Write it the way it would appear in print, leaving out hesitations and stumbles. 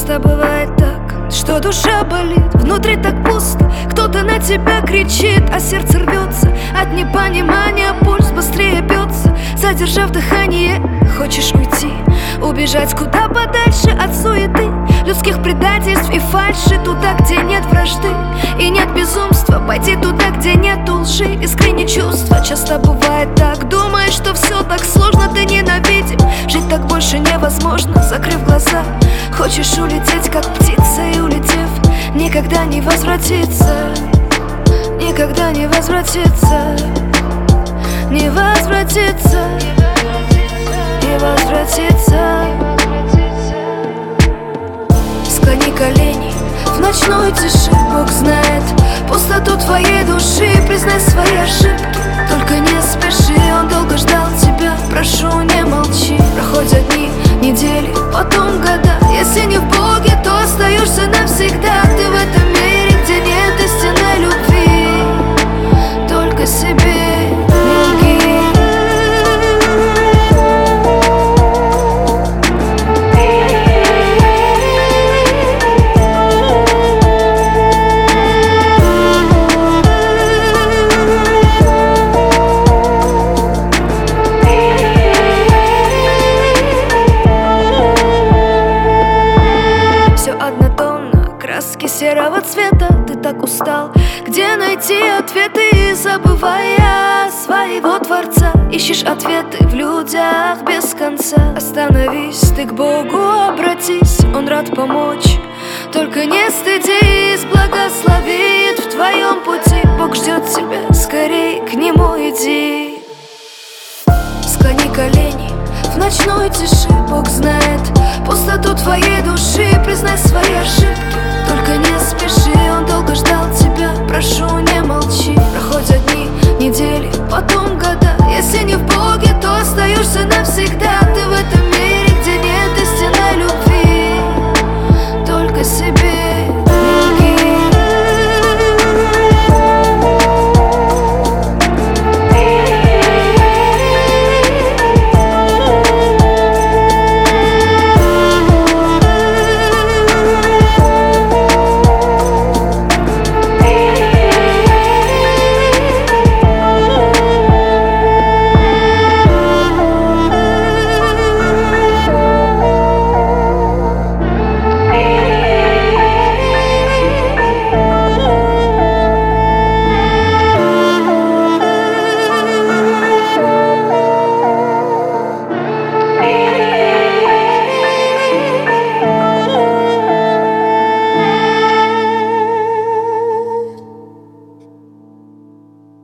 Часто бывает так, что душа болит, внутри так пусто. Кто-то на тебя кричит, а сердце рвется от непонимания, пульс быстрее бьется. Задержав дыхание, хочешь уйти, убежать куда подальше от суеты, людских предательств и фальши. Туда, где нет вражды и нет безумства, пойти туда, где нет лжи, искренние чувства. Часто бывает так, думаешь, что все так сложно, ты ненавидим. Жить так больше невозможно, закрыв глаза. Хочешь улететь, как птица, и улетев, никогда не возвратиться. Никогда не возвратиться. Не возвратиться. Не возвратиться. Склони колени в ночной тиши, Бог знает пустоту твоей души. Признай свои ошибки, только не спеши. Он долго ждал тебя, прошу, не молчи. Проходят дни, недели, потом года. Если не в Боге, то остаешься навсегда. Ты в этом мире, где нет истинной любви, только себе не лги. Краски серого цвета, ты так устал. Где найти ответы, забывая своего Творца? Ищешь ответы в людях без конца. Остановись, ты к Богу обратись, Он рад помочь. Только не стыдись, благословит в твоем пути. Бог ждет тебя, скорей к Нему иди. Склони колени в ночной тиши, Бог знает пустоту твоей души. Признай свои ошибки, только не спеши. Он долго ждал тебя, прошу, не молчи. Проходят дни, недели, потом года. Если не в Боге, то остаешься навсегда.